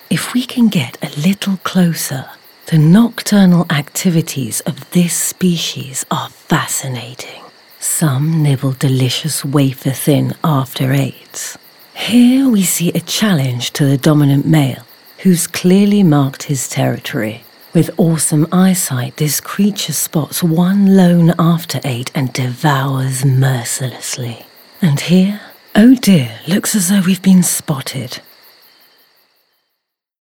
if we can get a little closer, the nocturnal activities of this species are fascinating. Some nibble delicious wafer-thin after-eights. Here we see a challenge to the dominant male, who's clearly marked his territory. With awesome eyesight, this creature spots one lone after-eight and devours mercilessly. And here, oh dear, looks as though we've been spotted.